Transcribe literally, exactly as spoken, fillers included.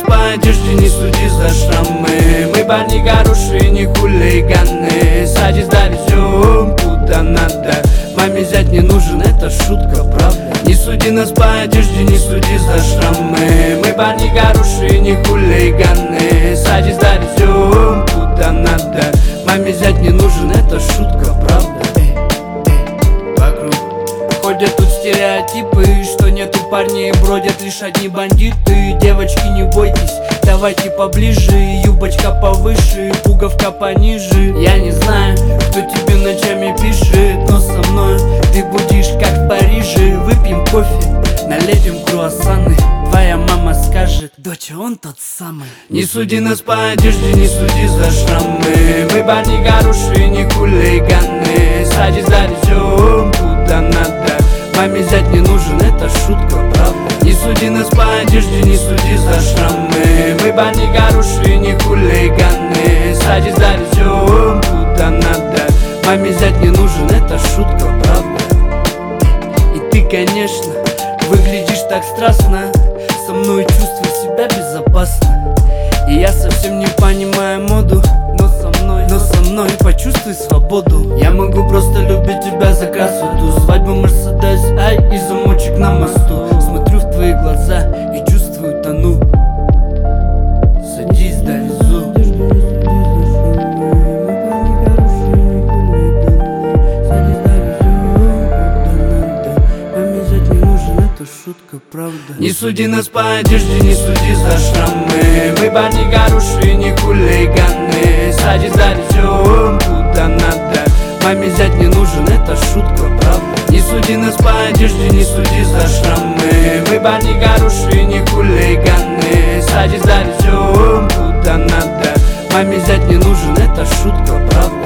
по одежде, не суди за шрамы. Мы парни хорошие, не хулиганы. Садись, довезем куда надо. Маме зять не нужен, это шутка, правда. Не суди нас по одежде, не суди за шрамы. Мы парни хорошие, не хулиганы. Садись, довезем куда надо. Маме зять не нужен, это шутка, правда. Эй, эй, вокруг ходят тут стереотипы, что нету парней, бродят лишь одни бандиты. Девочки, не бойтесь, давайте поближе. Юбочка повыше, пуговка пониже. Я не знаю, кто тебе ночами пишет, но со мной ты будешь как в Париже. Выпьем кофе, налепим круассаны. Твоя мама скажет: доча, он тот самый. Не суди нас по одежде, не суди за шрамы. Мы парни хорошие, не хулиганы. Садись, довезем куда надо. Маме зять не нужен, это шутка, правда. Не суди нас по одежде, не суди за шрамы. Мы парни хорошие, не хулиганы. Садись, довезем куда надо. Маме зять не нужен, это шутка, правда. И ты, конечно, выглядишь так страстно. Со мной чувствую себя безопасно. И я совсем не понимаю моду, но со мной, но со мной почувствуй свободу. Я могу просто любить тебя за красоту. Свадьба, Мерседес, ай, и замочек на мосту. Смотрю в твои глаза и чувствую, тону. Садись, довезу. Шутка, правда. Не суди нас по одежде, не суди за шрамы. Мы парни хорошие, не хулиганы. Садись, довезем куда надо. Маме зять не нужен, это шутка, правда. Не суди нас по одежде, не суди за шрамы. Мы парни хорошие, не хулиганы. Садись, довезем куда надо. Маме зять не нужен, это шутка, правда.